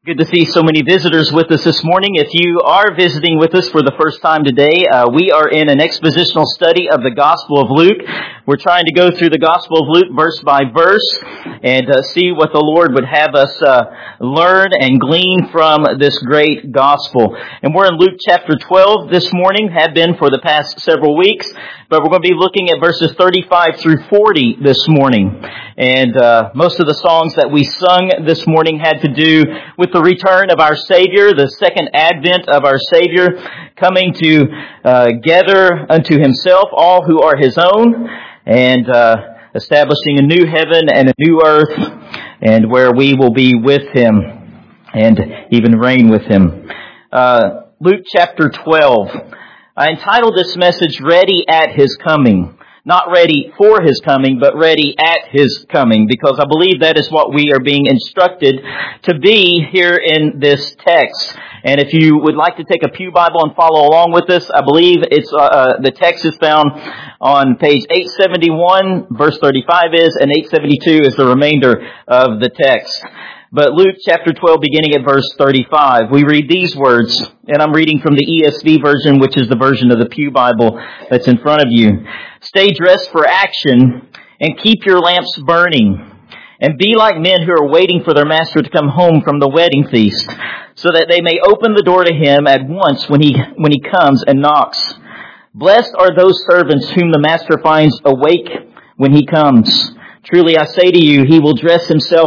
Good to see so many visitors with us this morning. If you are visiting with us for the first time today, we are in an expositional study of the Gospel of Luke. We're trying to go through the Gospel of Luke verse by verse and see what the Lord would have us learn and glean from this great Gospel. And we're in Luke chapter 12 this morning, have been for the past several weeks, but we're going to be looking at verses 35 through 40 this morning. And most of the songs that we sung this morning had to do with the return of our Savior, the second advent of our Savior, coming to gather unto Himself all who are His own, and establishing a new heaven and a new earth, and where we will be with Him and even reign with Him. Luke chapter 12. I entitled this message, Ready at His Coming. Not ready for His coming, but ready at His coming, because I believe that is what we are being instructed to be here in this text. And if you would like to take a pew Bible and follow along with us, I believe it's the text is found on page 871, verse 35 is, and 872 is the remainder of the text. But Luke chapter 12, beginning at verse 35, we read these words, and I'm reading from the ESV version, which is the version of the pew Bible that's in front of you. Stay dressed for action and keep your lamps burning, and be like men who are waiting for their master to come home from the wedding feast, so that they may open the door to him at once when he comes and knocks. Blessed are those servants whom the master finds awake when he comes. Truly I say to you, he will dress himself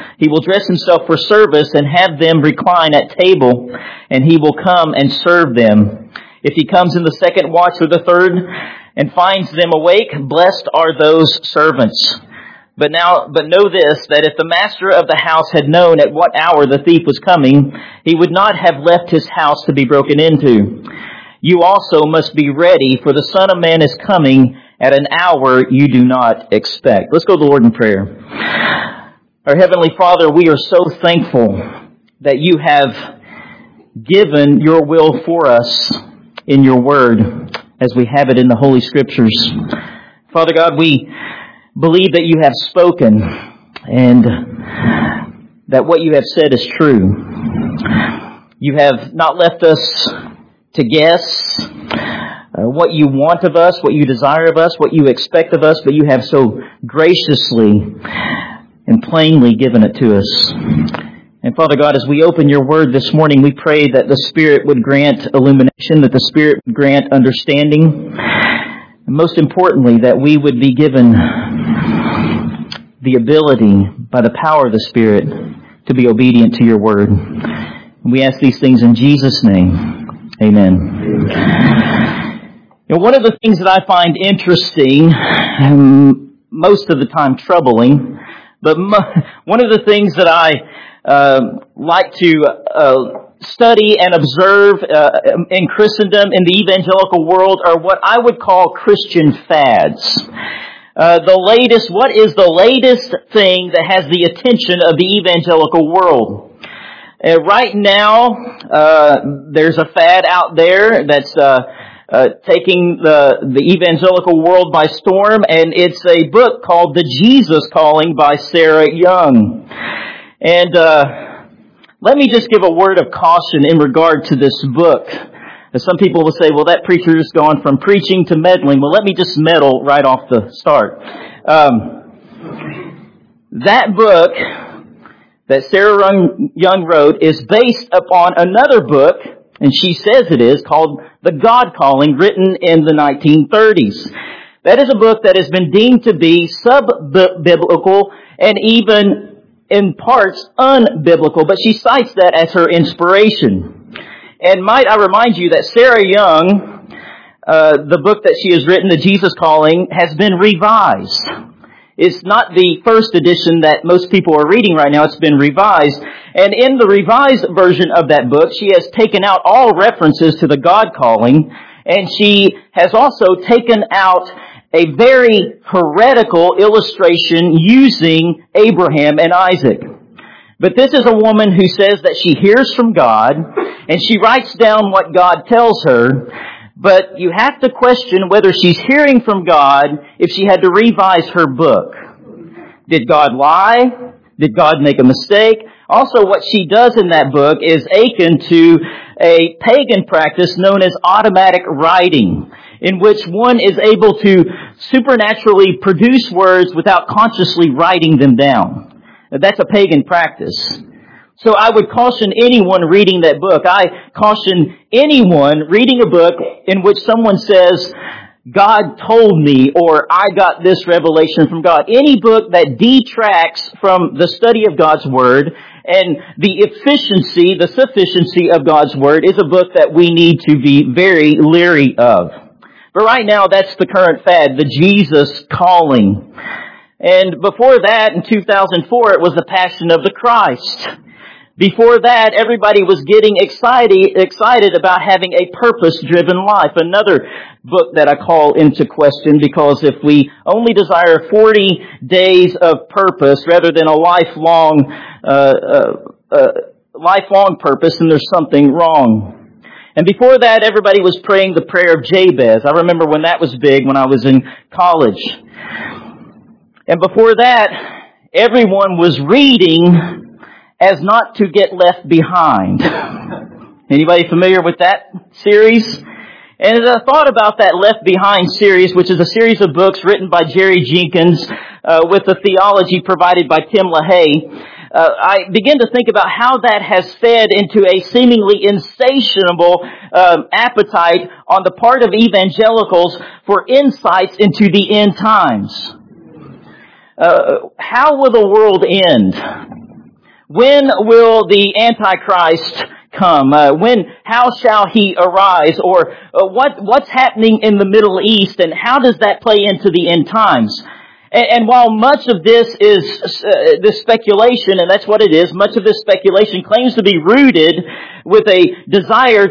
for service and have them recline at table, and he will come and serve them. If he comes in the second watch or the third and finds them awake, blessed are those servants. But know this, that if the master of the house had known at what hour the thief was coming, he would not have left his house to be broken into. You also must be ready, for the Son of Man is coming at an hour you do not expect. Let's go to the Lord in prayer. Our Heavenly Father, we are so thankful that you have given your will for us in your word as we have it in the Holy Scriptures. Father God, we believe that you have spoken and that what you have said is true. You have not left us to guess what you want of us, what you desire of us, what you expect of us, but you have so graciously and plainly given it to us. And Father God, as we open your word this morning, we pray that the Spirit would grant illumination, that the Spirit would grant understanding, and most importantly, that we would be given the ability, by the power of the Spirit, to be obedient to your word. And we ask these things in Jesus' name. Amen. You know, one of the things that I find interesting, and most of the time troubling, but one of the things that I like to study and observe in Christendom, in the evangelical world, are what I would call Christian fads. What is the latest thing that has the attention of the evangelical world? Right now, there's a fad out there that's taking the evangelical world by storm, and it's a book called The Jesus Calling by Sarah Young. And let me just give a word of caution in regard to this book. Some people will say, well, that preacher has gone from preaching to meddling. Well, let me just meddle right off the start. That book that Sarah Young wrote is based upon another book, and she says it is, called The God Calling, written in the 1930s. That is a book that has been deemed to be sub-biblical and even in parts unbiblical, but she cites that as her inspiration. And might I remind you that Sarah Young, the book that she has written, The Jesus Calling, has been revised. It's not the first edition that most people are reading right now. It's been revised. And in the revised version of that book, she has taken out all references to the God Calling, and she has also taken out a very heretical illustration using Abraham and Isaac. But this is a woman who says that she hears from God, and she writes down what God tells her, but you have to question whether she's hearing from God if she had to revise her book. Did God lie? Did God make a mistake? Also, what she does in that book is akin to a pagan practice known as automatic writing, in which one is able to supernaturally produce words without consciously writing them down. That's a pagan practice. So I would caution anyone reading that book. I caution anyone reading a book in which someone says, God told me, or I got this revelation from God. Any book that detracts from the study of God's Word and the efficiency, the sufficiency of God's Word is a book that we need to be very leery of. But right now, that's the current fad, the Jesus calling. And before that, in 2004, it was the Passion of the Christ. Before that, everybody was getting excited about having a purpose-driven life. Another book that I call into question, because if we only desire 40 days of purpose rather than a lifelong purpose, then there's something wrong. And before that, everybody was praying the prayer of Jabez. I remember when that was big when I was in college. And before that, everyone was reading as not to get left behind. Anybody familiar with that series? And as I thought about that Left Behind series, which is a series of books written by Jerry Jenkins with the theology provided by Tim LaHaye, I began to think about how that has fed into a seemingly insatiable appetite on the part of evangelicals for insights into the end times. How will the world end? When will the Antichrist come? How shall he arise? Or what's happening in the Middle East, and how does that play into the end times? And while much of this is this speculation, and that's what it is, much of this speculation claims to be rooted in a desire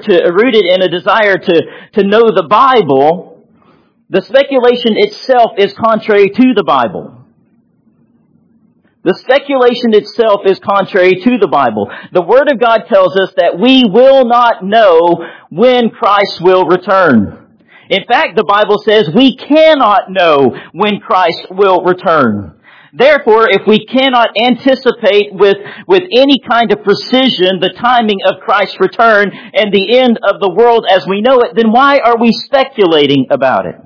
to know the Bible, the speculation itself is contrary to the Bible. The speculation itself is contrary to the Bible. The Word of God tells us that we will not know when Christ will return. In fact, the Bible says we cannot know when Christ will return. Therefore, if we cannot anticipate with any kind of precision the timing of Christ's return and the end of the world as we know it, then why are we speculating about it?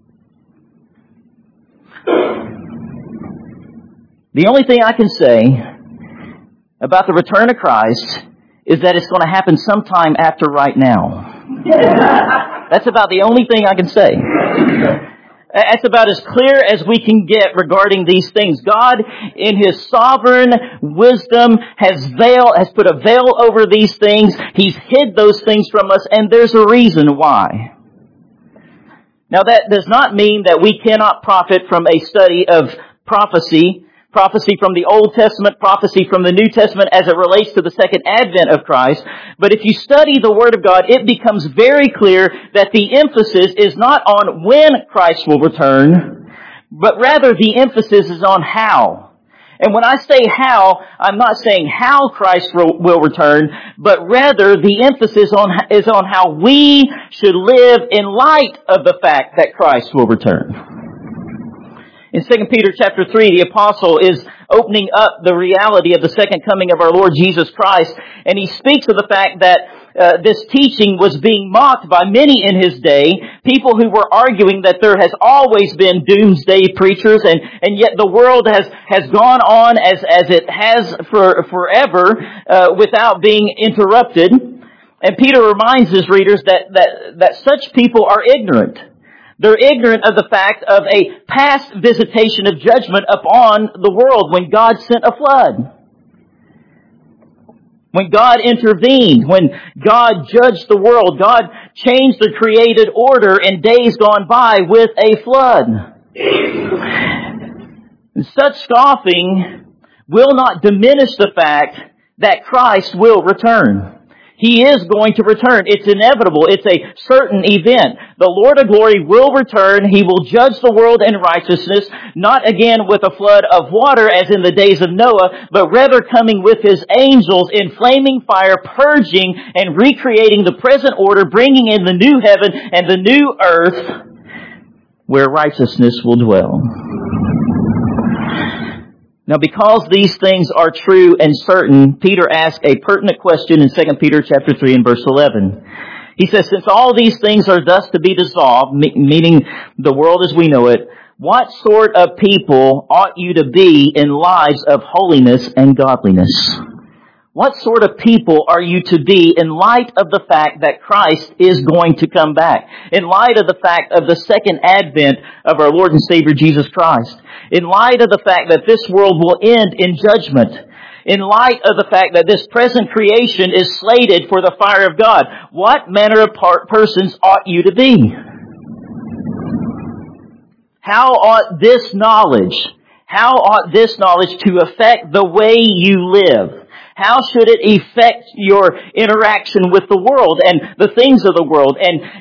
The only thing I can say about the return of Christ is that it's going to happen sometime after right now. That's about the only thing I can say. That's about as clear as we can get regarding these things. God, in His sovereign wisdom, has put a veil over these things. He's hid those things from us, and there's a reason why. Now, that does not mean that we cannot profit from a study of prophecy from the Old Testament, prophecy from the New Testament as it relates to the second advent of Christ. But if you study the Word of God, it becomes very clear that the emphasis is not on when Christ will return, but rather the emphasis is on how. And when I say how, I'm not saying how Christ will return, but rather the emphasis is on how we should live in light of the fact that Christ will return. In 2 Peter chapter 3, the apostle is opening up the reality of the second coming of our Lord Jesus Christ, and he speaks of the fact that this teaching was being mocked by many in his day, people who were arguing that there has always been doomsday preachers, and yet the world has gone on as it has for forever without being interrupted. And Peter reminds his readers that such people are ignorant. They're ignorant of the fact of a past visitation of judgment upon the world when God sent a flood. When God intervened, when God judged the world, God changed the created order in days gone by with a flood. And such scoffing will not diminish the fact that Christ will return. He is going to return. It's inevitable. It's a certain event. The Lord of glory will return. He will judge the world in righteousness, not again with a flood of water as in the days of Noah, but rather coming with His angels in flaming fire, purging and recreating the present order, bringing in the new heaven and the new earth where righteousness will dwell. Now, because these things are true and certain, Peter asks a pertinent question in 2 Peter chapter 3 and verse 11. He says, since all these things are thus to be dissolved, meaning the world as we know it, what sort of people ought you to be in lives of holiness and godliness? What sort of people are you to be in light of the fact that Christ is going to come back? In light of the fact of the second advent of our Lord and Savior Jesus Christ? In light of the fact that this world will end in judgment? In light of the fact that this present creation is slated for the fire of God? What manner of persons ought you to be? How ought this knowledge to affect the way you live? How should it affect your interaction with the world and the things of the world?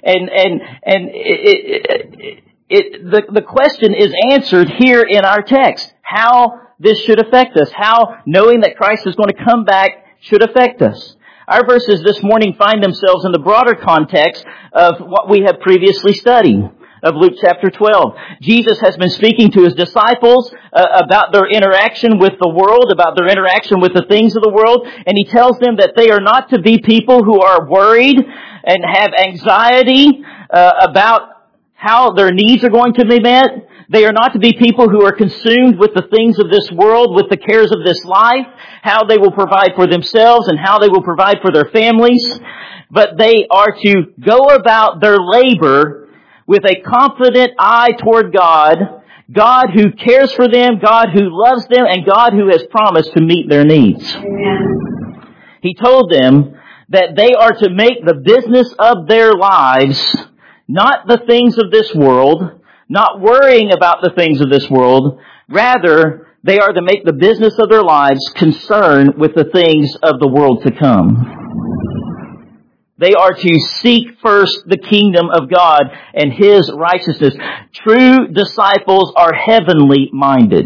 The question is answered here in our text. How this should affect us. How knowing that Christ is going to come back should affect us. Our verses this morning find themselves in the broader context of what we have previously studied. Of Luke chapter 12. Jesus has been speaking to His disciples about their interaction with the world, about their interaction with the things of the world, and He tells them that they are not to be people who are worried and have anxiety about how their needs are going to be met. They are not to be people who are consumed with the things of this world, with the cares of this life, how they will provide for themselves and how they will provide for their families. But they are to go about their labor with a confident eye toward God, God who cares for them, God who loves them, and God who has promised to meet their needs. Amen. He told them that they are to make the business of their lives not the things of this world, not worrying about the things of this world. Rather, they are to make the business of their lives concerned with the things of the world to come. They are to seek first the kingdom of God and His righteousness. True disciples are heavenly minded.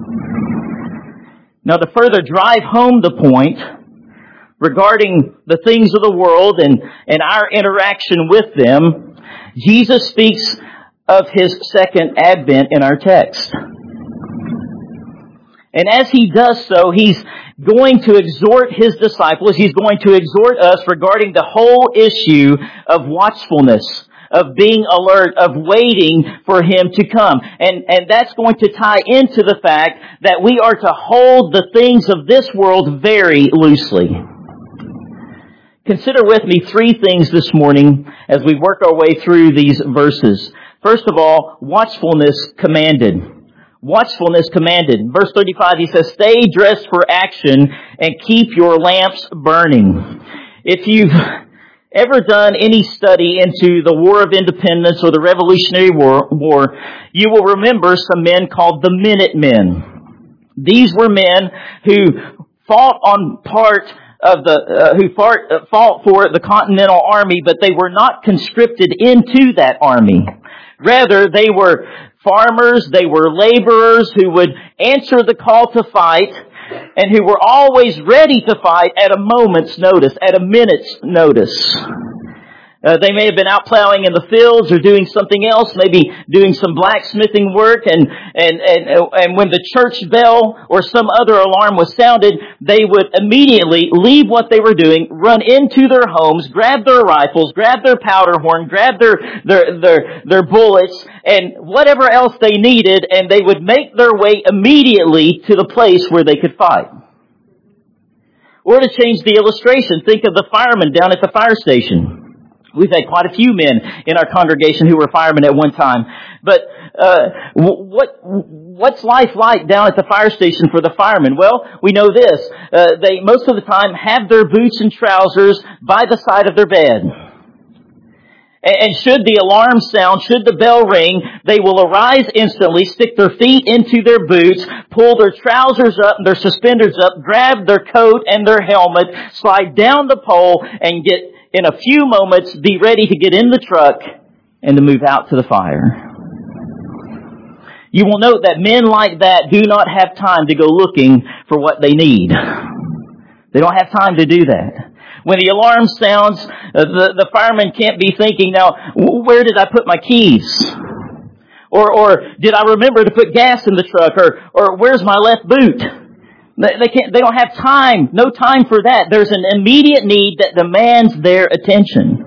Now, to further drive home the point regarding the things of the world and our interaction with them, Jesus speaks of His second advent in our text. And as He does so, He's going to exhort His disciples, He's going to exhort us regarding the whole issue of watchfulness, of being alert, of waiting for Him to come. And that's going to tie into the fact that we are to hold the things of this world very loosely. Consider with me three things this morning as we work our way through these verses. First of all, watchfulness commanded. Watchfulness commanded. In verse 35, he says, stay dressed for action and keep your lamps burning. If you've ever done any study into the War of Independence or the Revolutionary War, you will remember some men called the Minutemen. These were men who fought fought for the Continental Army, but they were not conscripted into that army. Rather, they were farmers, they were laborers who would answer the call to fight and who were always ready to fight at a moment's notice, at a minute's notice. They may have been out plowing in the fields or doing something else, maybe doing some blacksmithing work, and when the church bell or some other alarm was sounded, they would immediately leave what they were doing, run into their homes, grab their rifles, grab their powder horn, grab their bullets, and whatever else they needed, and they would make their way immediately to the place where they could fight. Or to change the illustration, think of the firemen down at the fire station. We've had quite a few men in our congregation who were firemen at one time. But what's life like down at the fire station for the firemen? Well, we know this. They most of the time have their boots and trousers by the side of their bed. And should the alarm sound, should the bell ring, they will arise instantly, stick their feet into their boots, pull their trousers up, their suspenders up, grab their coat and their helmet, slide down the pole, and in a few moments, be ready to get in the truck and to move out to the fire. You will note that men like that do not have time to go looking for what they need. They don't have time to do that. When the alarm sounds, the fireman can't be thinking, now, where did I put my keys? Or did I remember to put gas in the truck? Or where's my left boot? They don't have time, no time for that. There's an immediate need that demands their attention.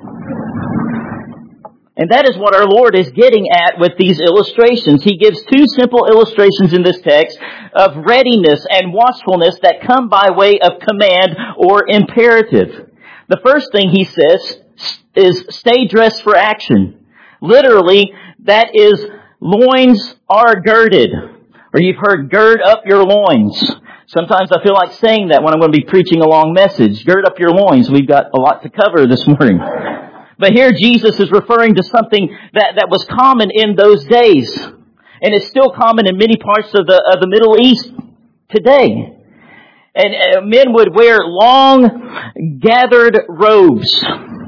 And that is what our Lord is getting at with these illustrations. He gives two simple illustrations in this text of readiness and watchfulness that come by way of command or imperative. The first thing he says is stay dressed for action. Literally, that is loins are girded. Or you've heard gird up your loins. Sometimes I feel like saying that when I'm going to be preaching a long message. Gird up your loins. We've got a lot to cover this morning. But here Jesus is referring to something that was common in those days. And it's still common in many parts of the Middle East today. And men would wear long gathered robes.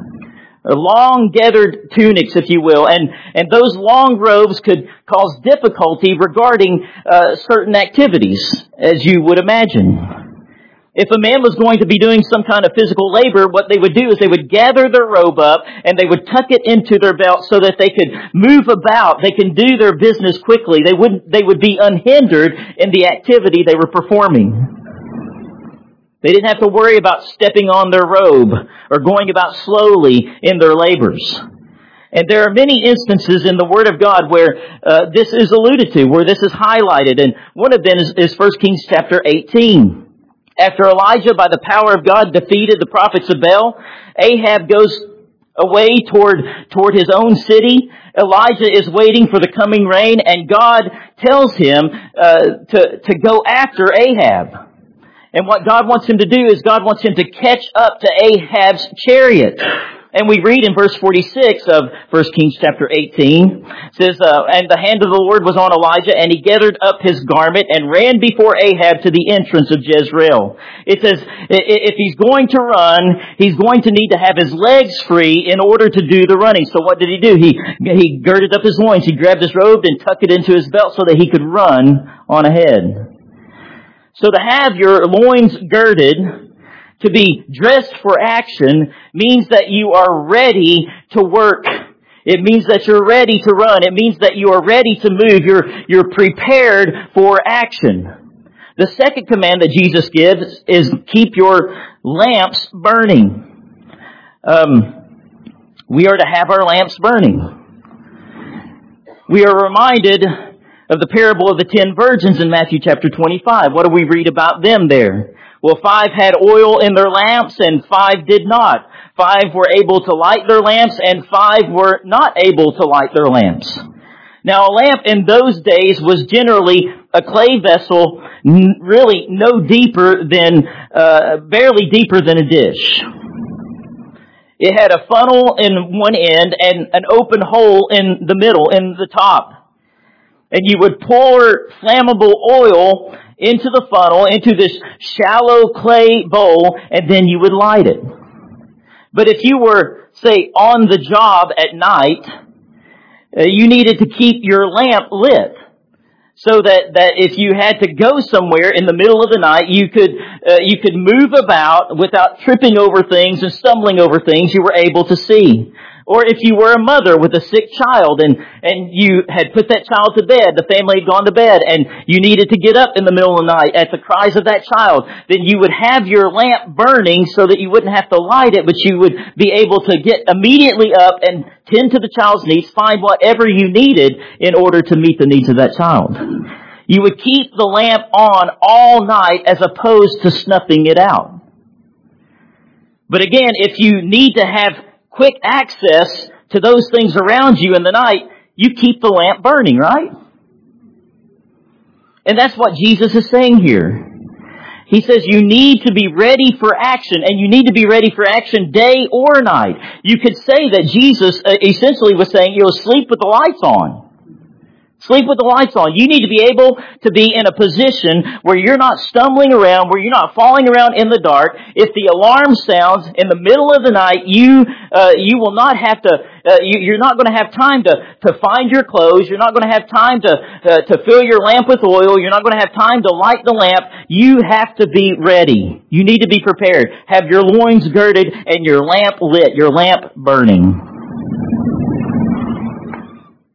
Long gathered tunics, if you will. And those long robes could cause difficulty regarding certain activities, as you would imagine. If a man was going to be doing some kind of physical labor, what they would do is they would gather their robe up and they would tuck it into their belt so that they could move about. They can do their business quickly. They would be unhindered in the activity they were performing. They didn't have to worry about stepping on their robe or going about slowly in their labors. And there are many instances in the Word of God where this is alluded to, where this is highlighted. And one of them is 1 Kings chapter 18. After Elijah, by the power of God, defeated the prophets of Baal, Ahab goes away toward his own city. Elijah is waiting for the coming rain, and God tells him to go after Ahab. And what God wants him to do is God wants him to catch up to Ahab's chariot. And we read in verse 46 of 1 Kings chapter 18, it says, and the hand of the Lord was on Elijah, and he gathered up his garment and ran before Ahab to the entrance of Jezreel. It says, if he's going to run, he's going to need to have his legs free in order to do the running. So what did he do? He girded up his loins, he grabbed his robe and tucked it into his belt so that he could run on ahead. So to have your loins girded, to be dressed for action, means that you are ready to work. It means that you're ready to run. It means that you are ready to move. You're prepared for action. The second command that Jesus gives is keep your lamps burning. We are to have our lamps burning. We are reminded of the parable of the 10 virgins in Matthew chapter 25. What do we read about them there? Well, 5 had oil in their lamps and 5 did not. 5 were able to light their lamps and 5 were not able to light their lamps. Now, a lamp in those days was generally a clay vessel, really no deeper than, barely deeper than a dish. It had a funnel in one end and an open hole in the middle, in the top. And you would pour flammable oil into the funnel, into this shallow clay bowl, and then you would light it. But if you were, say, on the job at night, you needed to keep your lamp lit. So that if you had to go somewhere in the middle of the night, you could move about without tripping over things and stumbling over things. You were able to see. Or if you were a mother with a sick child and you had put that child to bed, the family had gone to bed, and you needed to get up in the middle of the night at the cries of that child, then you would have your lamp burning so that you wouldn't have to light it, but you would be able to get immediately up and tend to the child's needs, find whatever you needed in order to meet the needs of that child. You would keep the lamp on all night as opposed to snuffing it out. But again, if you need to have quick access to those things around you in the night, you keep the lamp burning, right? And that's what Jesus is saying here. He says you need to be ready for action, and you need to be ready for action day or night. You could say that Jesus essentially was saying, sleep with the lights on. Sleep with the lights on. You need to be able to be in a position where you're not stumbling around, where you're not falling around in the dark. If the alarm sounds in the middle of the night, you will not have to, you're not going to have time to find your clothes. You're not going to have time to fill your lamp with oil. You're not going to have time to light the lamp. You have to be ready. You need to be prepared. Have your loins girded and your lamp lit, your lamp burning.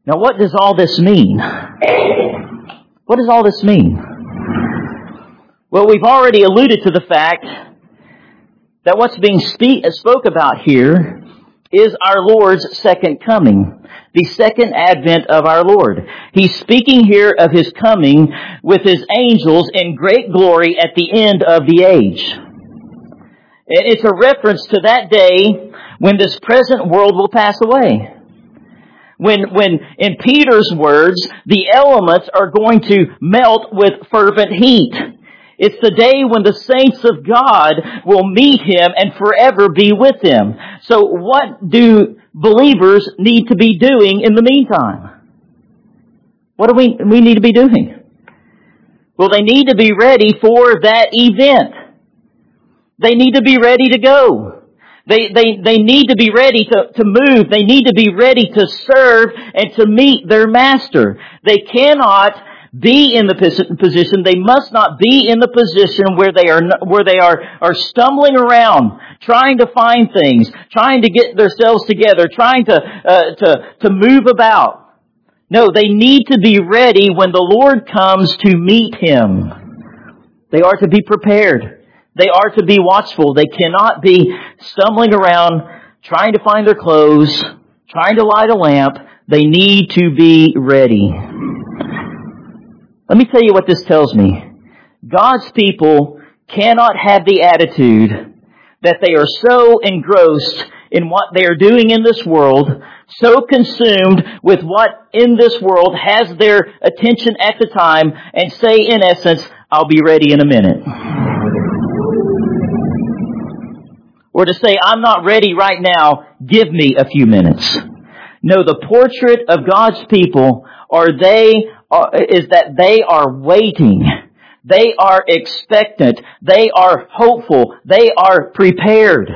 Now, what does all this mean? What does all this mean? Well, we've already alluded to the fact that what's being spoke about here is our Lord's second coming, the second advent of our Lord. He's speaking here of His coming with His angels in great glory at the end of the age. It's a reference to that day when this present world will pass away. When in Peter's words, the elements are going to melt with fervent heat. It's the day when the saints of God will meet Him and forever be with Him. So what do believers need to be doing in the meantime? What do we need to be doing? Well, they need to be ready for that event. They need to be ready to go. They need to be ready to move. They need to be ready to serve and to meet their master. They cannot be in the position. They must not be in the position where they are stumbling around, trying to find things, trying to get themselves together, trying to move about. No, they need to be ready when the Lord comes to meet Him. They are to be prepared. They are to be watchful. They cannot be stumbling around, trying to find their clothes, trying to light a lamp. They need to be ready. Let me tell you what this tells me. God's people cannot have the attitude that they are so engrossed in what they are doing in this world, so consumed with what in this world has their attention at the time, and say in essence, I'll be ready in a minute. Or to say, I'm not ready right now, give me a few minutes. No, the portrait of God's people is that they are waiting. They are expectant. They are hopeful. They are prepared.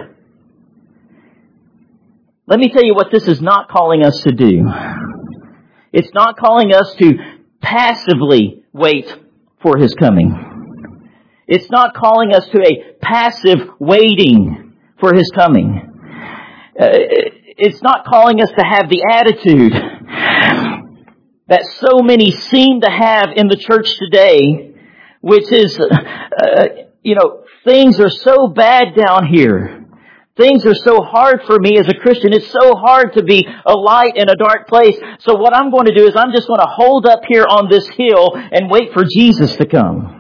Let me tell you what this is not calling us to do. It's not calling us to passively wait for His coming. It's not calling us to a passive waiting for His coming. It's not calling us to have the attitude that so many seem to have in the church today, which is, things are so bad down here. Things are so hard for me as a Christian. It's so hard to be a light in a dark place. So what I'm going to do is I'm just going to hold up here on this hill and wait for Jesus to come.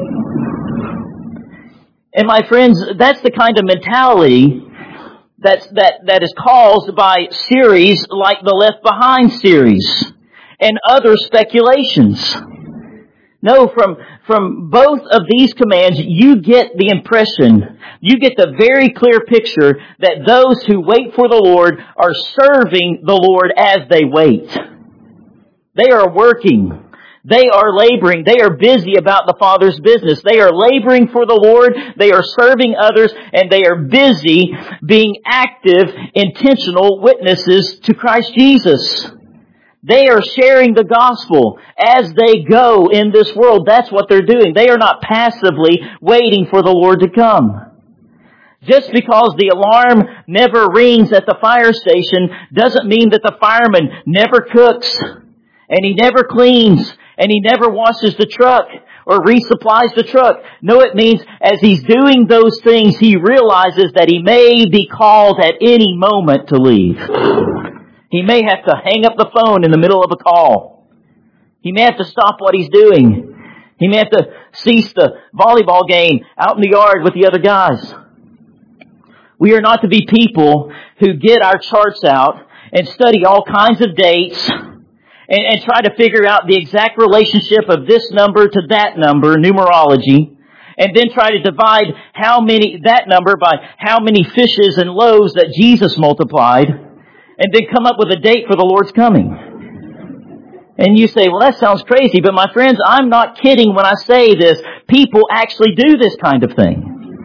And my friends, that's the kind of mentality that is caused by series like the Left Behind series and other speculations. No, from both of these commands, you get the impression, you get the very clear picture that those who wait for the Lord are serving the Lord as they wait. They are working. They are laboring. They are busy about the Father's business. They are laboring for the Lord. They are serving others, and they are busy being active, intentional witnesses to Christ Jesus. They are sharing the gospel as they go in this world. That's what they're doing. They are not passively waiting for the Lord to come. Just because the alarm never rings at the fire station doesn't mean that the fireman never cooks, and he never cleans, and he never washes the truck or resupplies the truck. No, it means as he's doing those things, he realizes that he may be called at any moment to leave. He may have to hang up the phone in the middle of a call. He may have to stop what he's doing. He may have to cease the volleyball game out in the yard with the other guys. We are not to be people who get our charts out and study all kinds of dates and try to figure out the exact relationship of this number to that number, numerology, and then try to divide that number by how many fishes and loaves that Jesus multiplied, and then come up with a date for the Lord's coming. And you say, well, that sounds crazy, but my friends, I'm not kidding when I say this. People actually do this kind of thing.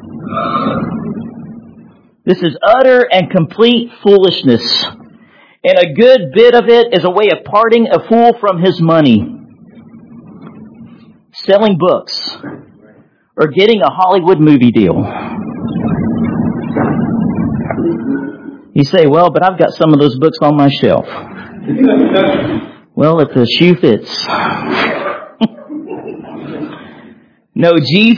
This is utter and complete foolishness. And a good bit of it is a way of parting a fool from his money. Selling books. Or getting a Hollywood movie deal. You say, well, but I've got some of those books on my shelf. Well, if the shoe fits. No,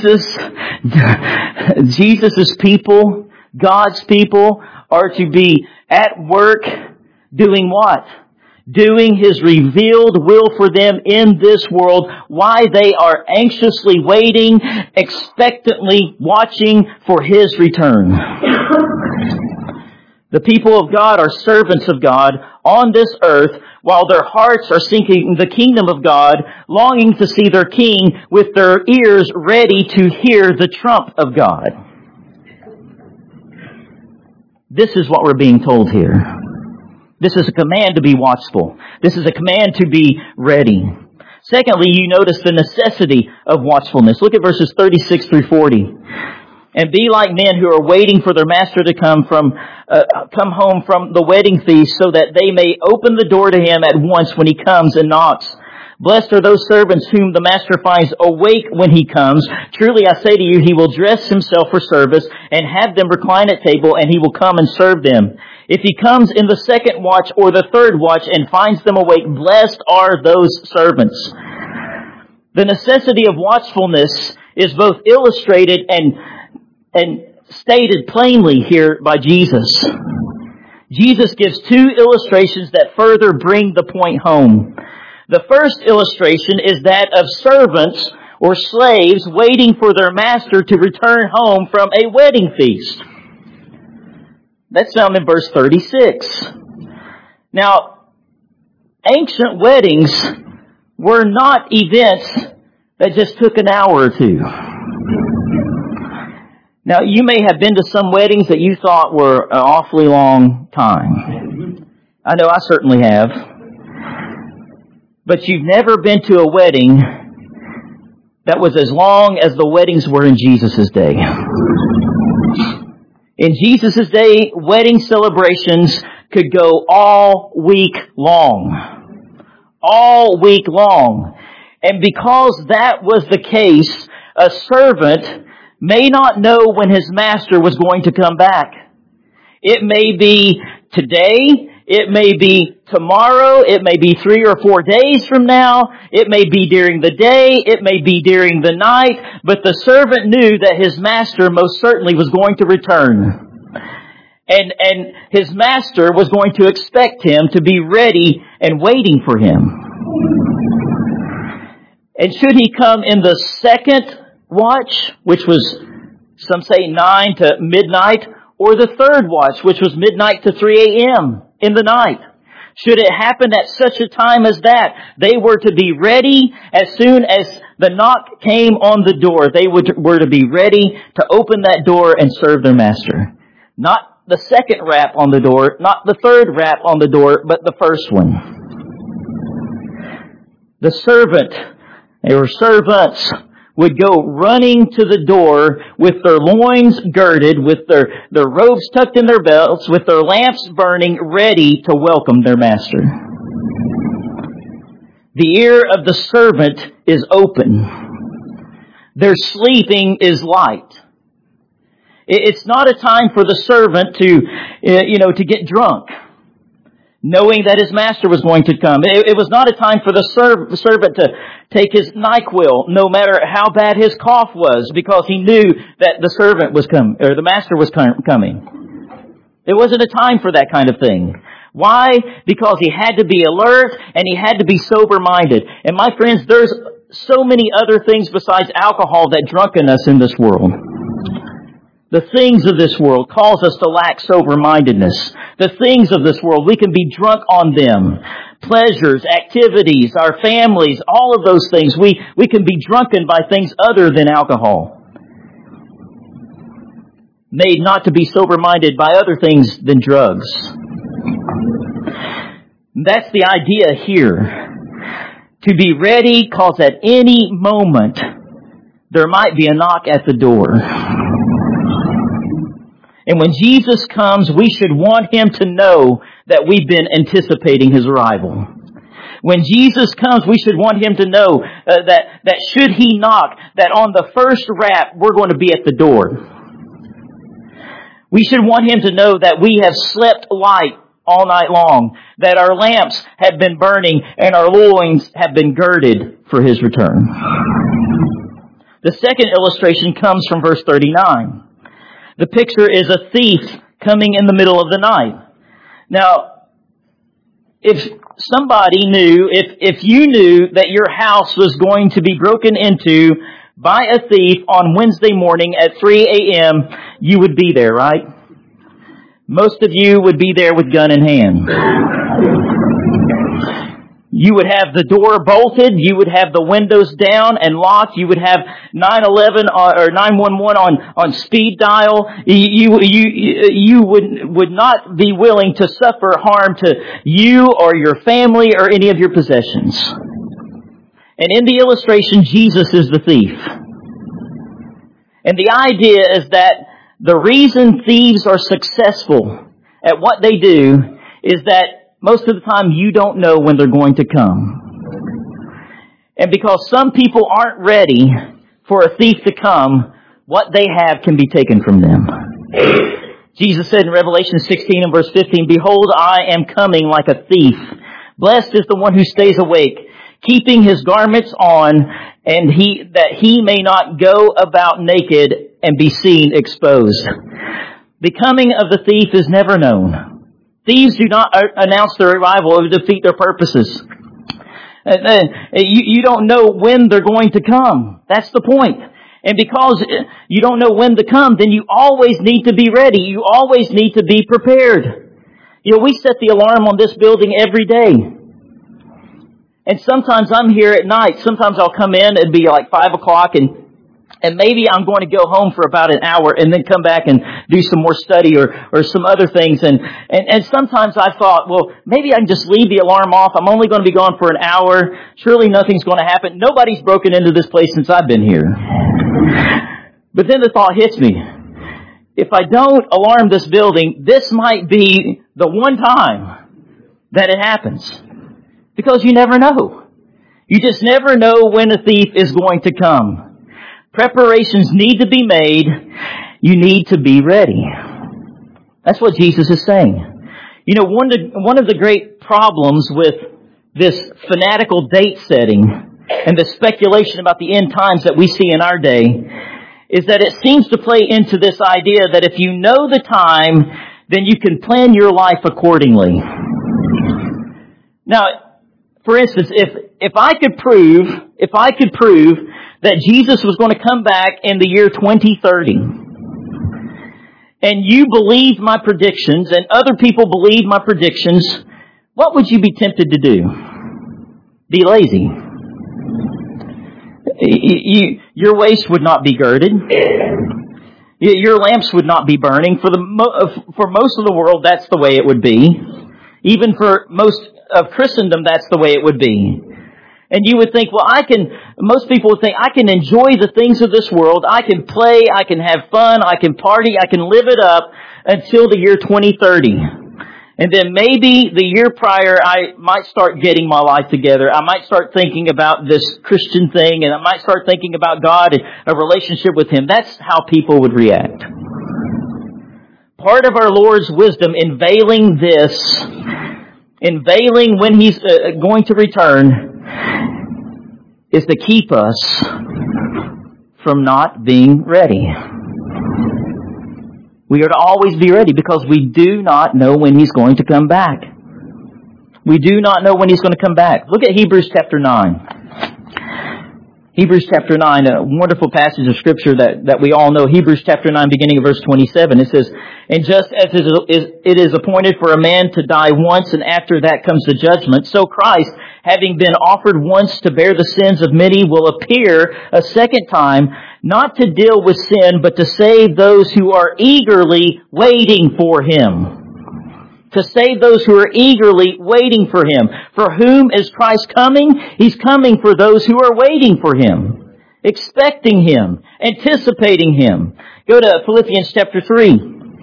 Jesus' people, God's people, are to be at work doing what? Doing His revealed will for them in this world. Why they are anxiously waiting, expectantly watching for His return. The people of God are servants of God on this earth, while their hearts are seeking the kingdom of God, longing to see their King with their ears ready to hear the trump of God. This is what we're being told here. This is a command to be watchful. This is a command to be ready. Secondly, you notice the necessity of watchfulness. Look at verses 36 through 40. And be like men who are waiting for their master to come home from the wedding feast, so that they may open the door to him at once when he comes and knocks. Blessed are those servants whom the master finds awake when he comes. Truly I say to you, he will dress himself for service and have them recline at table, and he will come and serve them. If he comes in the second watch or the third watch and finds them awake, blessed are those servants. The necessity of watchfulness is both illustrated and stated plainly here by Jesus. Jesus gives two illustrations that further bring the point home. The first illustration is that of servants or slaves waiting for their master to return home from a wedding feast. That's found in verse 36. Now, ancient weddings were not events that just took an hour or two. Now, you may have been to some weddings that you thought were an awfully long time. I know I certainly have. But you've never been to a wedding that was as long as the weddings were in Jesus' day. In Jesus' day, wedding celebrations could go all week long. All week long. And because that was the case, a servant may not know when his master was going to come back. It may be today, it may be tomorrow, it may be 3 or 4 days from now, it may be during the day, it may be during the night, but the servant knew that his master most certainly was going to return. And his master was going to expect him to be ready and waiting for him. And should he come in the second watch, which was, some say 9 to midnight, or the third watch, which was midnight to 3 a.m. in the night. Should it happen at such a time as that, they were to be ready as soon as the knock came on the door. They were to be ready to open that door and serve their master. Not the second rap on the door, not the third rap on the door, but the first one. The servant, they were servants, would go running to the door with their loins girded, with their robes tucked in their belts, with their lamps burning, ready to welcome their master. The ear of the servant is open. Their sleeping is light. It's not a time for the servant to get drunk, knowing that his master was going to come. It was not a time for the servant to take his NyQuil, no matter how bad his cough was, because he knew that the servant was coming, or the master was coming. It wasn't a time for that kind of thing. Why? Because he had to be alert and he had to be sober-minded. And my friends, there's so many other things besides alcohol that drunken us in this world. The things of this world cause us to lack sober-mindedness. The things of this world, we can be drunk on them. Pleasures, activities, our families, all of those things. We can be drunken by things other than alcohol. Made not to be sober-minded by other things than drugs. That's the idea here. To be ready, because at any moment there might be a knock at the door. And when Jesus comes, we should want Him to know that we've been anticipating His arrival. When Jesus comes, we should want Him to know that should He knock, that on the first rap, we're going to be at the door. We should want Him to know that we have slept light all night long, that our lamps have been burning and our loins have been girded for His return. The second illustration comes from verse 39. The picture is a thief coming in the middle of the night. Now, if somebody knew, if you knew that your house was going to be broken into by a thief on Wednesday morning at 3 a.m., you would be there, right? Most of you would be there with gun in hand. You would have the door bolted. You would have the windows down and locked. You would have 911 or 911 on speed dial. You would not be willing to suffer harm to you or your family or any of your possessions. And in the illustration, Jesus is the thief. And the idea is that the reason thieves are successful at what they do is that most of the time you don't know when they're going to come. And because some people aren't ready for a thief to come, what they have can be taken from them. Jesus said in Revelation 16 and verse 15, "Behold, I am coming like a thief. Blessed is the one who stays awake, keeping his garments on, and that he may not go about naked and be seen exposed." The coming of the thief is never known. Thieves do not announce their arrival or defeat their purposes. You don't know when they're going to come. That's the point. And because you don't know when to come, then you always need to be ready. You always need to be prepared. You know, we set the alarm on this building every day. And sometimes I'm here at night. Sometimes I'll come in, it'd be like 5 o'clock, and maybe I'm going to go home for about an hour and then come back and do some more study or some other things. And sometimes I thought, well, maybe I can just leave the alarm off. I'm only going to be gone for an hour. Surely nothing's going to happen. Nobody's broken into this place since I've been here. But then the thought hits me. If I don't alarm this building, this might be the one time that it happens. Because you never know. You just never know when a thief is going to come. Preparations need to be made. You need to be ready. That's what Jesus is saying. You know, one of the great problems with this fanatical date setting and the speculation about the end times that we see in our day is that it seems to play into this idea that if you know the time, then you can plan your life accordingly. Now, for instance, if I could prove that Jesus was going to come back in the year 2030, and you believed my predictions, and other people believed my predictions, what would you be tempted to do? Be lazy. Your waist would not be girded. Your lamps would not be burning. For most of the world, that's the way it would be. Even for most of Christendom, that's the way it would be. And you would think, well, most people would think, I can enjoy the things of this world. I can play, I can have fun, I can party, I can live it up until the year 2030. And then maybe the year prior, I might start getting my life together. I might start thinking about this Christian thing, and I might start thinking about God and a relationship with Him. That's how people would react. Part of our Lord's wisdom in veiling when He's going to return, is to keep us from not being ready. We are to always be ready because we do not know when He's going to come back. We do not know when He's going to come back. Look at Hebrews chapter 9. Hebrews chapter 9, a wonderful passage of Scripture that we all know. Hebrews chapter 9, beginning of verse 27. It says, "And just as it is appointed for a man to die once, and after that comes the judgment, so Christ, having been offered once to bear the sins of many, will appear a second time, not to deal with sin, but to save those who are eagerly waiting for Him." To save those who are eagerly waiting for Him. For whom is Christ coming? He's coming for those who are waiting for Him, expecting Him, anticipating Him. Go to Philippians chapter 3.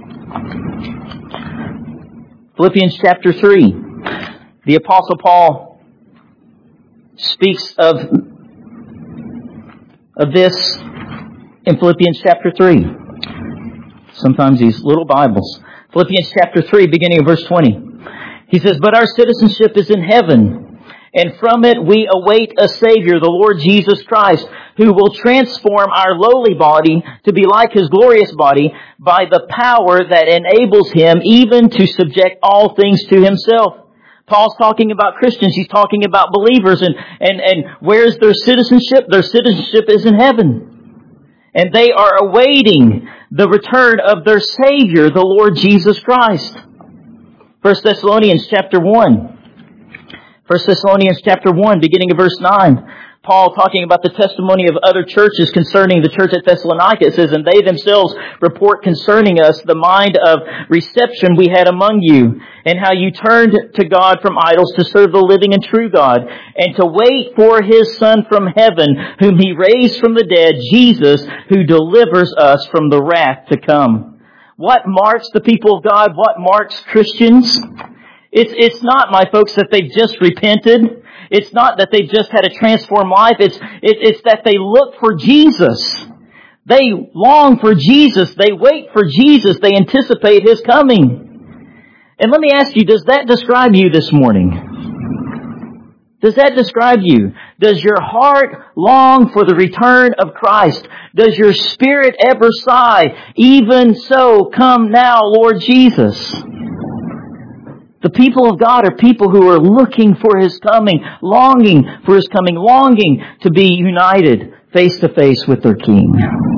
Philippians chapter 3. The Apostle Paul speaks of this in Philippians chapter 3. Sometimes these little Bibles. Philippians chapter 3, beginning of verse 20. He says, but our citizenship is in heaven, and from it we await a Savior, the Lord Jesus Christ, who will transform our lowly body to be like His glorious body by the power that enables Him even to subject all things to Himself. Paul's talking about Christians. He's talking about believers. And where's their citizenship? Their citizenship is in heaven. And they are awaiting the return of their Savior, the Lord Jesus Christ. 1 Thessalonians chapter 1. 1 Thessalonians chapter 1, beginning of verse 9. Paul talking about the testimony of other churches concerning the church at Thessalonica. It says, and they themselves report concerning us the mind of reception we had among you, and how you turned to God from idols to serve the living and true God, and to wait for His Son from heaven, whom He raised from the dead, Jesus, who delivers us from the wrath to come. What marks the people of God? What marks Christians? It's not, my folks, that they've just repented. It's not that they've just had a transformed life. It's that they look for Jesus. They long for Jesus. They wait for Jesus. They anticipate His coming. And let me ask you, does that describe you this morning? Does that describe you? Does your heart long for the return of Christ? Does your spirit ever sigh, even so, come now, Lord Jesus? The people of God are people who are looking for His coming, longing for His coming, longing to be united face to face with their King.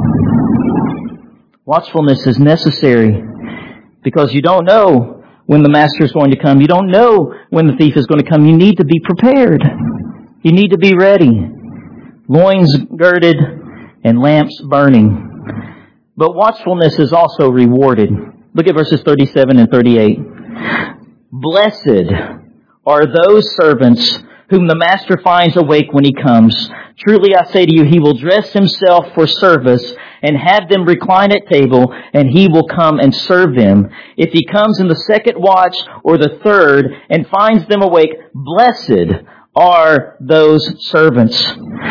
Watchfulness is necessary because you don't know when the Master is going to come. You don't know when the thief is going to come. You need to be prepared. You need to be ready. Loins girded and lamps burning. But watchfulness is also rewarded. Look at verses 37 and 38. Blessed are those servants whom the master finds awake when he comes. Truly I say to you, he will dress himself for service and have them recline at table, and he will come and serve them. If he comes in the second watch or the third and finds them awake, blessed are those servants.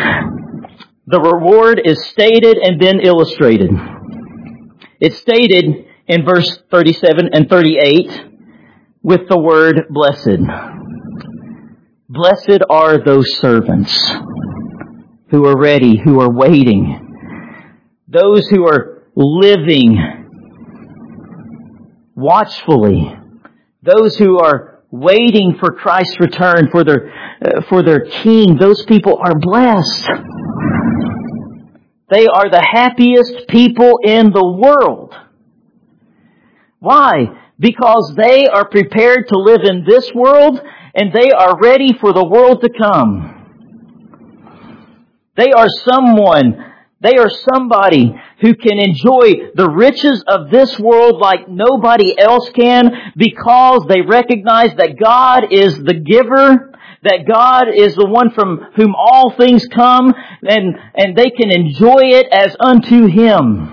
The reward is stated and then illustrated. It's stated in verse 37 and 38 with the word blessed. Blessed are those servants who are ready, who are waiting. Those who are living watchfully. Those who are waiting for Christ's return, for their King. Those people are blessed. They are the happiest people in the world. Why? Because they are prepared to live in this world and they are ready for the world to come. They are somebody who can enjoy the riches of this world like nobody else can because they recognize that God is the giver, that God is the one from whom all things come, and they can enjoy it as unto Him.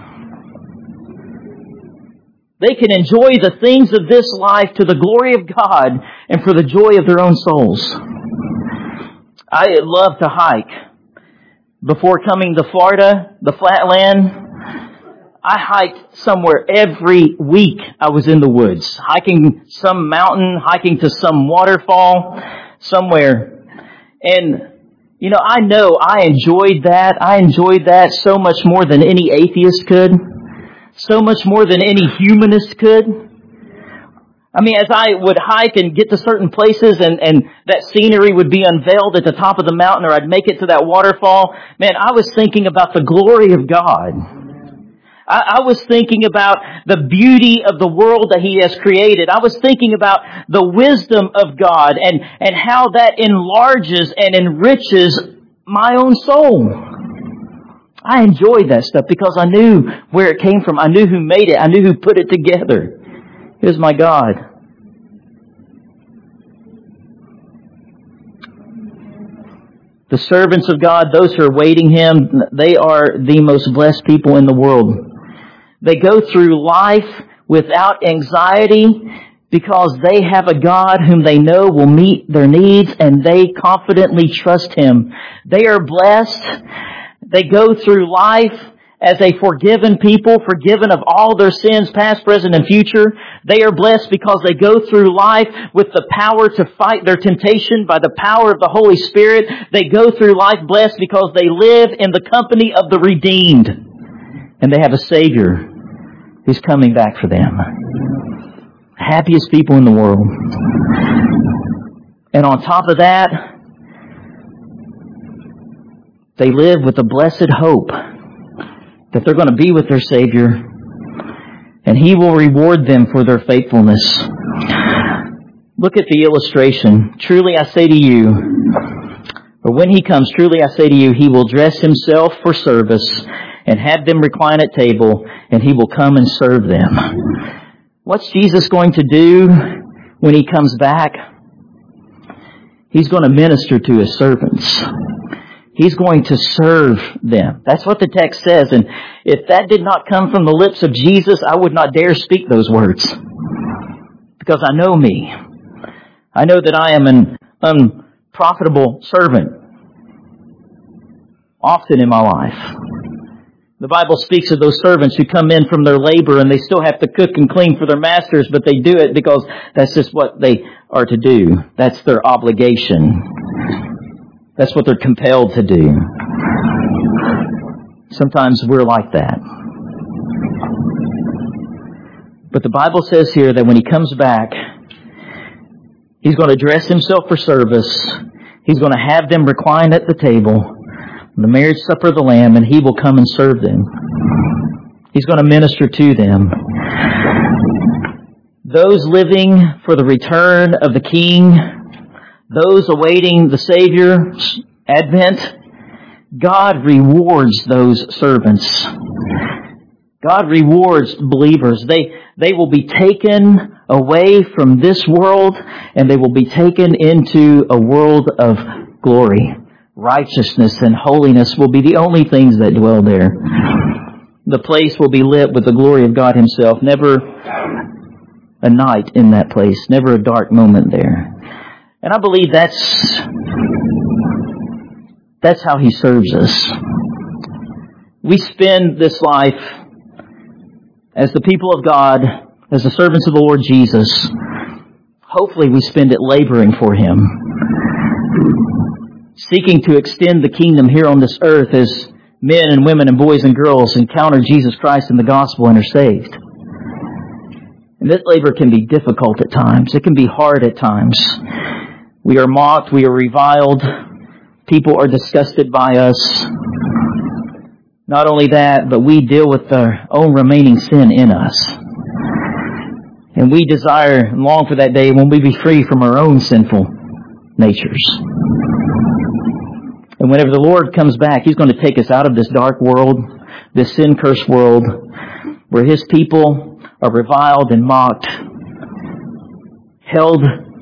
They can enjoy the things of this life to the glory of God and for the joy of their own souls. I love to hike. Before coming to Florida, the flatland, I hiked somewhere every week. I was in the woods, hiking some mountain, hiking to some waterfall, somewhere. And, I know I enjoyed that. I enjoyed that so much more than any atheist could. So much more than any humanist could. I mean, as I would hike and get to certain places and that scenery would be unveiled at the top of the mountain, or I'd make it to that waterfall, man, I was thinking about the glory of God. I was thinking about the beauty of the world that He has created. I was thinking about the wisdom of God and how that enlarges and enriches my own soul. I enjoyed that stuff because I knew where it came from. I knew who made it. I knew who put it together. It was my God. The servants of God, those who are waiting Him, they are the most blessed people in the world. They go through life without anxiety because they have a God whom they know will meet their needs, and they confidently trust Him. They are blessed. They go through life as a forgiven people, forgiven of all their sins, past, present, and future. They are blessed because they go through life with the power to fight their temptation by the power of the Holy Spirit. They go through life blessed because they live in the company of the redeemed. And they have a Savior who's coming back for them. Happiest people in the world. And on top of that, they live with a blessed hope that they're going to be with their Savior, and He will reward them for their faithfulness. Look at the illustration. Truly I say to you, or when He comes, truly I say to you, He will dress Himself for service and have them recline at table, and He will come and serve them. What's Jesus going to do when He comes back? He's going to minister to His servants. He's going to serve them. That's what the text says. And if that did not come from the lips of Jesus, I would not dare speak those words. Because I know me. I know that I am an unprofitable servant. Often in my life. The Bible speaks of those servants who come in from their labor and they still have to cook and clean for their masters, but they do it because that's just what they are to do. That's their obligation. That's what they're compelled to do. Sometimes we're like that. But the Bible says here that when He comes back, He's going to dress Himself for service. He's going to have them recline at the table, the marriage supper of the Lamb, and He will come and serve them. He's going to minister to them. Those living for the return of the King, those awaiting the Savior's advent, God rewards those servants. God rewards believers. They will be taken away from this world and they will be taken into a world of glory. Righteousness and holiness will be the only things that dwell there. The place will be lit with the glory of God Himself. Never a night in that place. Never a dark moment there. And I believe that's how He serves us. We spend this life as the people of God, as the servants of the Lord Jesus. Hopefully we spend it laboring for Him. Seeking to extend the kingdom here on this earth as men and women and boys and girls encounter Jesus Christ in the gospel and are saved. And this labor can be difficult at times. It can be hard at times. We are mocked. We are reviled. People are disgusted by us. Not only that, but we deal with our own remaining sin in us. And we desire and long for that day when we be free from our own sinful natures. And whenever the Lord comes back, He's going to take us out of this dark world, this sin-cursed world, where His people are reviled and mocked, held,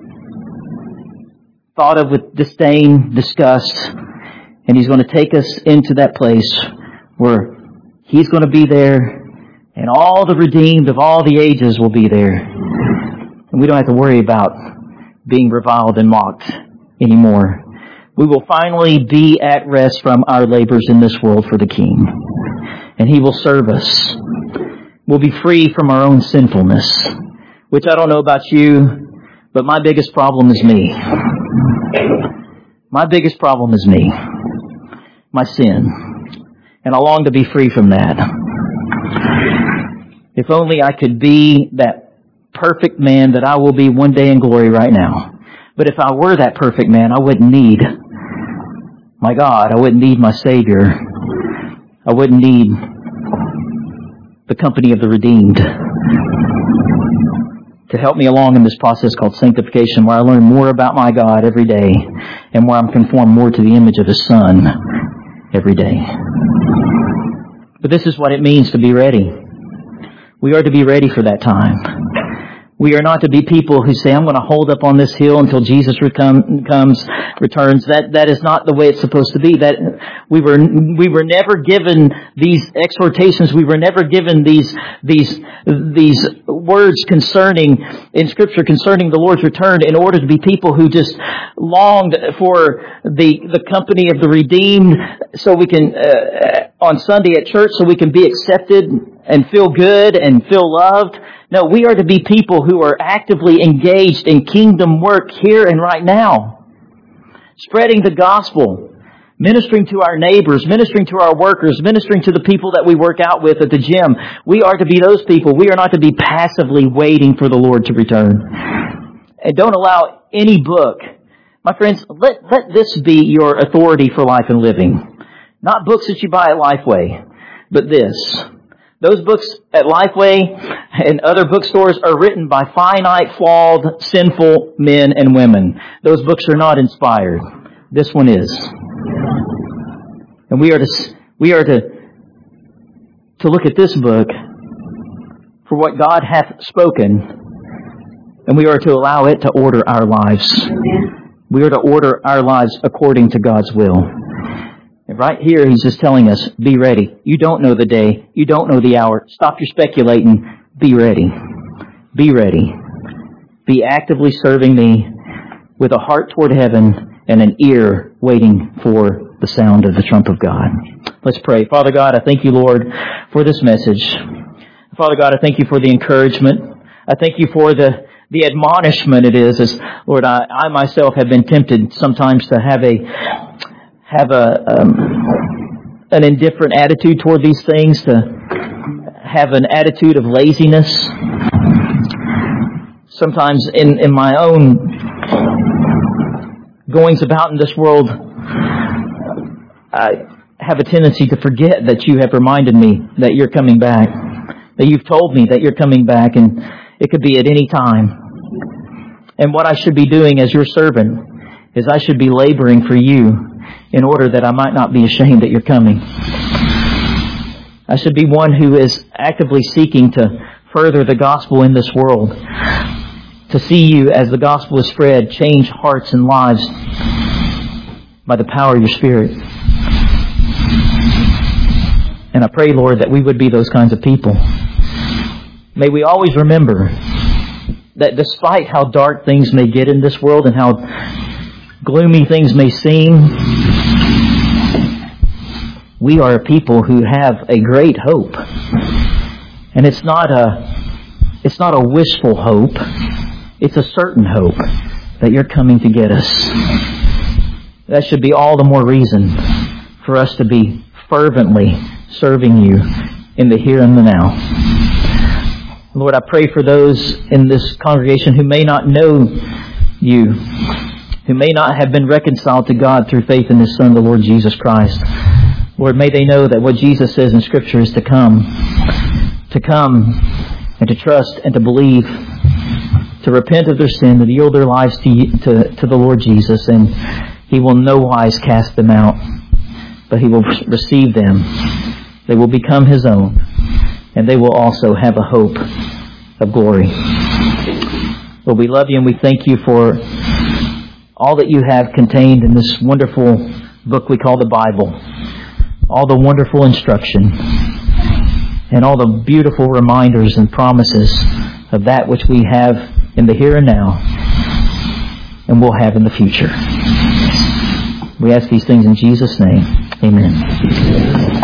thought of with disdain, disgust, and He's going to take us into that place where He's going to be there, and all the redeemed of all the ages will be there. And we don't have to worry about being reviled and mocked anymore. We will finally be at rest from our labors in this world for the King. And He will serve us. We'll be free from our own sinfulness, which I don't know about you, but my biggest problem is me. My biggest problem is me. My sin. And I long to be free from that. If only I could be that perfect man that I will be one day in glory right now. But if I were that perfect man, I wouldn't need my God. I wouldn't need my Savior. I wouldn't need the company of the redeemed to help me along in this process called sanctification, where I learn more about my God every day and where I'm conformed more to the image of His Son every day. But this is what it means to be ready. We are to be ready for that time. We are not to be people who say, I'm going to hold up on this hill until Jesus returns. That is not the way it's supposed to be. That we were never given these exhortations. We were never given these words in Scripture concerning the Lord's return in order to be people who just longed for the company of the redeemed, so we can on Sunday at church, so we can be accepted and feel good and feel loved. No, we are to be people who are actively engaged in kingdom work here and right now. Spreading the gospel, ministering to our neighbors, ministering to our workers, ministering to the people that we work out with at the gym. We are to be those people. We are not to be passively waiting for the Lord to return. And don't allow any book. My friends, let this be your authority for life and living. Not books that you buy at Lifeway, but this. Those books at Lifeway and other bookstores are written by finite, flawed, sinful men and women. Those books are not inspired. This one is. And we are to look at this book for what God hath spoken, and we are to allow it to order our lives. We are to order our lives according to God's will. And right here, He's just telling us, be ready. You don't know the day. You don't know the hour. Stop your speculating. Be ready. Be ready. Be actively serving me with a heart toward heaven and an ear waiting for the sound of the trump of God. Let's pray. Father God, I thank you, Lord, for this message. Father God, I thank you for the encouragement. I thank you for the admonishment it is. As Lord, I myself have been tempted sometimes to have an indifferent attitude toward these things, to have an attitude of laziness. Sometimes in my own goings about in this world, I have a tendency to forget that you have reminded me that you're coming back, that you've told me that you're coming back, and it could be at any time. And what I should be doing as your servant is I should be laboring for you in order that I might not be ashamed that you're coming. I should be one who is actively seeking to further the gospel in this world, to see you as the gospel is spread, change hearts and lives by the power of your Spirit. And I pray, Lord, that we would be those kinds of people. May we always remember that despite how dark things may get in this world and how gloomy things may seem, we are a people who have a great hope. And it's not a wishful hope. It's a certain hope that you're coming to get us. That should be all the more reason for us to be fervently serving you in the here and the now. Lord, I pray for those in this congregation who may not know you, who may not have been reconciled to God through faith in His Son, the Lord Jesus Christ. Lord, may they know that what Jesus says in Scripture is to come and to trust and to believe, to repent of their sin, to yield their lives to the Lord Jesus, and He will no wise cast them out, but He will receive them. They will become His own, and they will also have a hope of glory. Lord, we love you and we thank you for all that you have contained in this wonderful book we call the Bible. All the wonderful instruction and all the beautiful reminders and promises of that which we have in the here and now and will have in the future. We ask these things in Jesus' name. Amen.